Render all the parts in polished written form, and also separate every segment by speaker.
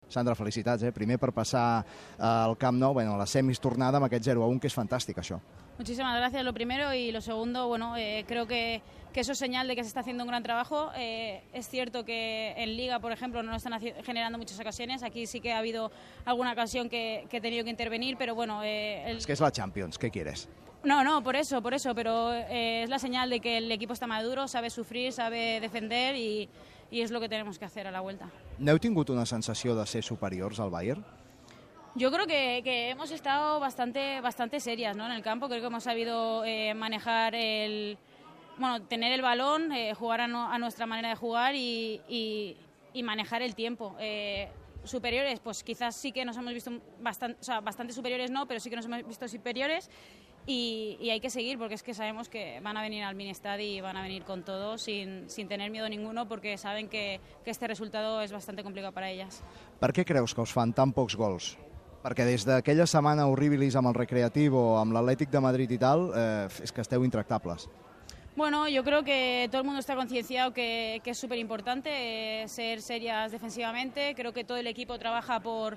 Speaker 1: Sandra, felicitats, primer per passar al Camp Nou, bueno, a la semis tornada amb aquest 0-1, que és fantàstic, això.
Speaker 2: Muchísimas gracias, lo primero, y lo segundo, bueno, creo que eso es señal de que se está haciendo un gran trabajo. Es cierto que en Liga, por ejemplo, no están generando muchas ocasiones. Aquí sí que ha habido alguna ocasión que he tenido que intervenir, pero bueno...
Speaker 1: Es que es la Champions, ¿qué quieres?
Speaker 2: No, por eso, pero es la señal de que el equipo está maduro, sabe sufrir, sabe defender y es lo que tenemos que hacer a la vuelta.
Speaker 1: ¿N'heu tingut una sensació de ser superiors al Bayern?
Speaker 2: Yo creo que hemos estado bastante serias, ¿no? En el campo. Creo que hemos sabido manejar tener el balón, jugar a nuestra manera de jugar y manejar el tiempo. Superiores, pues quizás sí que nos hemos visto bastante superiores, no, pero sí que nos hemos visto superiores y hay que seguir, porque es que sabemos que van a venir al Mini-Estadi y van a venir con todo sin tener miedo ninguno, porque saben que este resultado es bastante complicado para ellas.
Speaker 1: Per què creus que us fan tan pocs gols? Perquè des d'aquella setmana horribilis amb el Recreativo, amb l'Atlètic de Madrid i tal, és que esteu intractables.
Speaker 2: Bueno, yo creo que todo el mundo está concienciado que es súper importante ser serias defensivamente. Creo que todo el equipo trabaja por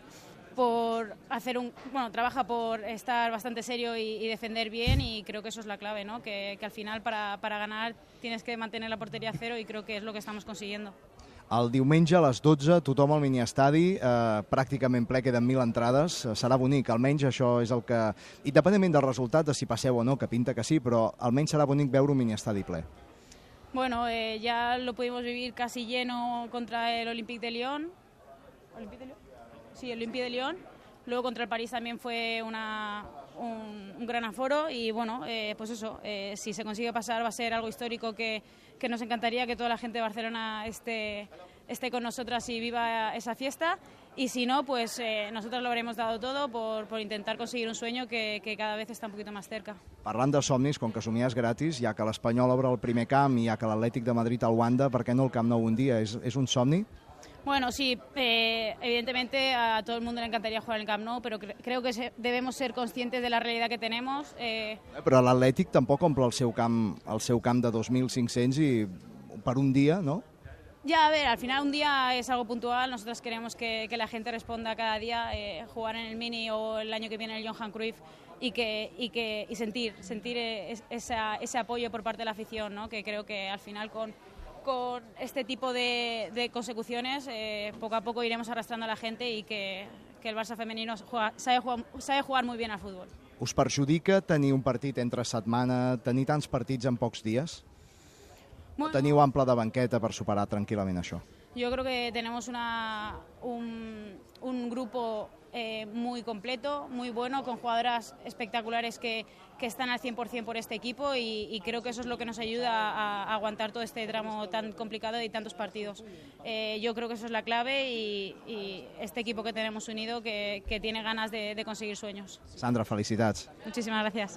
Speaker 2: estar bastante serio y defender bien, y creo que eso es la clave, ¿no? Que al final para ganar tienes que mantener la portería a cero, y creo que es lo que estamos consiguiendo.
Speaker 1: El diumenge a les 12, tothom al mini-estadi, pràcticament ple, queden 1.000 entrades, serà bonic, almenys això és el que... Independentment del resultat, de si passeu o no, que pinta que sí, però almenys serà bonic veure un mini-estadi ple.
Speaker 2: Bueno, ya lo pudimos vivir casi lleno contra el Olympique de Lyon. ¿Olympique de Lyon? Sí, el Olympique de Lyon. Luego contra el París también fue un gran aforo, y bueno, pues eso, si se consigue pasar va a ser algo histórico que nos encantaría que toda la gente de Barcelona esté con nosotras y viva esa fiesta, y si no, pues nosotros lo habremos dado todo por intentar conseguir un sueño que cada vez está un poquito más cerca.
Speaker 1: Parlant de somnis, com que somiar és gratis, ja que l'Espanyol obre el primer camp i ja que l'Atlètic de Madrid al Wanda, per què no el Camp Nou un dia? És un somni?
Speaker 2: Bueno, sí, evidentemente a todo el mundo le encantaría jugar en el Camp Nou, pero creo que debemos ser conscientes de la realidad que tenemos.
Speaker 1: Però l'Atlètic tampoc omple el seu camp de 2.500 i per un dia, ¿no?
Speaker 2: Ya, a ver, al final un día es algo puntual. Nosotros queremos que la gente responda cada día, jugar en el Mini o el año que viene en el Johan Cruyff, y sentir ese apoyo por parte de la afición, ¿no? Que creo que al final con este tipo de consecuciones poco a poco iremos arrastrando a la gente, y que el Barça femenino sabe jugar muy bien al fútbol.
Speaker 1: Us perjudica tenir un partit entre setmana, tenir tants partits en pocs dies? O teniu ample de banqueta per superar tranquil·lament això?
Speaker 2: Yo creo que tenemos un grupo muy completo, muy bueno, con jugadoras espectaculares que están al 100% por este equipo, y creo que eso es lo que nos ayuda a aguantar todo este tramo tan complicado y tantos partidos. Yo creo que eso es la clave, y este equipo que tenemos unido que tiene ganas de conseguir sueños.
Speaker 1: Sandra, felicitats.
Speaker 2: Muchísimas gracias.